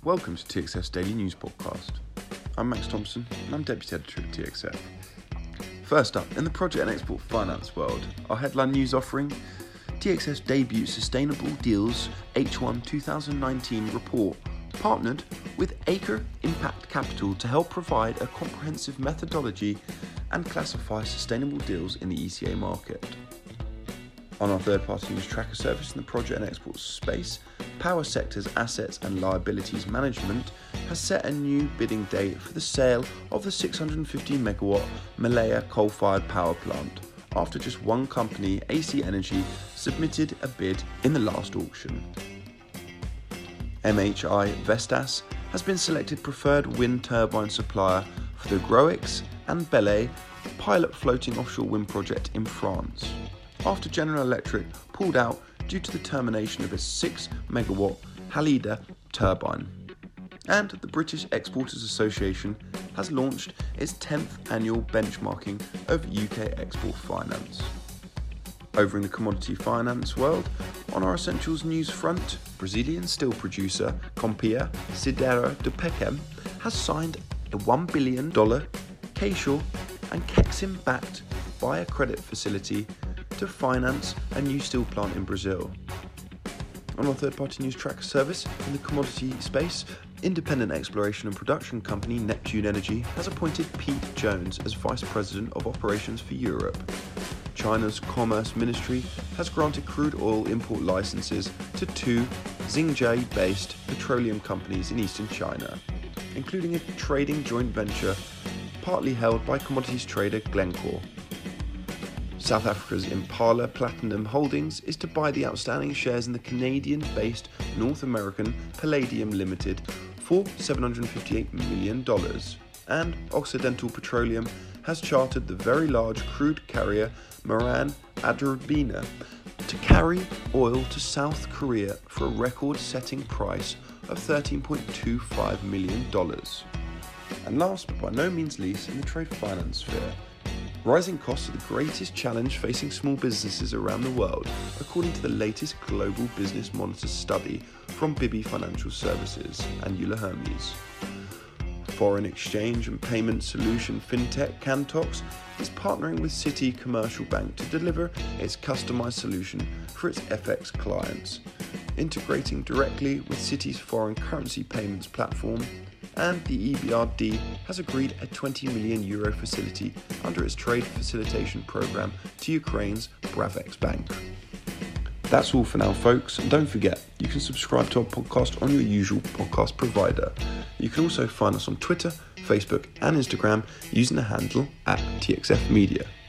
Welcome to TXF's Daily News Podcast. I'm Max Thompson and I'm Deputy Editor at TXF. First up, in the project and export finance world, our headline news offering, TXF's debut Sustainable Deals H1 2019 report partnered with Acre Impact Capital to help provide a comprehensive methodology and classify sustainable deals in the ECA market. On our third-party news tracker service in the project and export space, Power Sector's Assets and Liabilities Management has set a new bidding date for the sale of the 650 megawatt Malaya coal-fired power plant, after just one company, AC Energy, submitted a bid in the last auction. MHI Vestas has been selected preferred wind turbine supplier for the Groix and Belle pilot floating offshore wind project in France, after General Electric pulled out due to the termination of a 6 megawatt Halida turbine. And the British Exporters Association has launched its 10th annual benchmarking of UK export finance. Over in the commodity finance world, on our essentials news front, Brazilian steel producer Compia Siderúrgica de Pecém has signed a $1 billion Caixa and Kexim-backed buyer credit facility to finance a new steel plant in Brazil. On our third-party news tracker service in the commodity space, independent exploration and production company Neptune Energy has appointed Pete Jones as Vice President of Operations for Europe. China's Commerce Ministry has granted crude oil import licenses to two Xinjiang-based petroleum companies in eastern China, including a trading joint venture partly held by commodities trader Glencore. South Africa's Impala Platinum Holdings is to buy the outstanding shares in the Canadian-based North American Palladium Limited for $758 million, and Occidental Petroleum has chartered the very large crude carrier Maran Adrubina to carry oil to South Korea for a record-setting price of $13.25 million. And last but by no means least, in the trade finance sphere, rising costs are the greatest challenge facing small businesses around the world, according to the latest Global Business Monitor study from Bibby Financial Services and Euler Hermes. Foreign exchange and payment solution fintech Cantox is partnering with Citi Commercial Bank to deliver its customized solution for its FX clients, integrating directly with Citi's foreign currency payments platform, and the EBRD has agreed a €20 million facility under its trade facilitation program to Ukraine's Bravex Bank. That's all for now, folks, and don't forget, you can subscribe to our podcast on your usual podcast provider. You can also find us on Twitter, Facebook and Instagram using the handle @TXF Media.